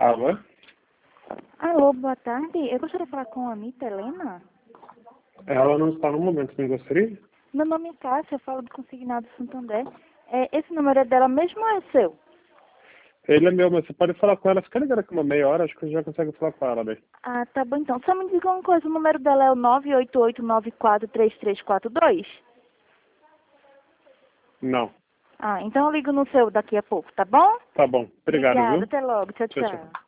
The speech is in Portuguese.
Alô? Alô, boa tarde. Eu gostaria de falar com a Anitta Helena. Ela não está no momento, não gostaria? Meu nome é Cássia, eu falo do Consignado Santander. Esse número é dela mesmo ou é seu? Ele é meu, mas você pode falar com ela. Fica ligando aqui uma meia hora, acho que você já consegue falar com ela, né? Ah, tá bom então. Só me diga uma coisa, o número dela é o 988943342? Não. Ah, então eu ligo no seu daqui a pouco, tá bom? Tá bom. Obrigado, Obrigada, viu? até logo. Tchau, Tchau, tchau. tchau.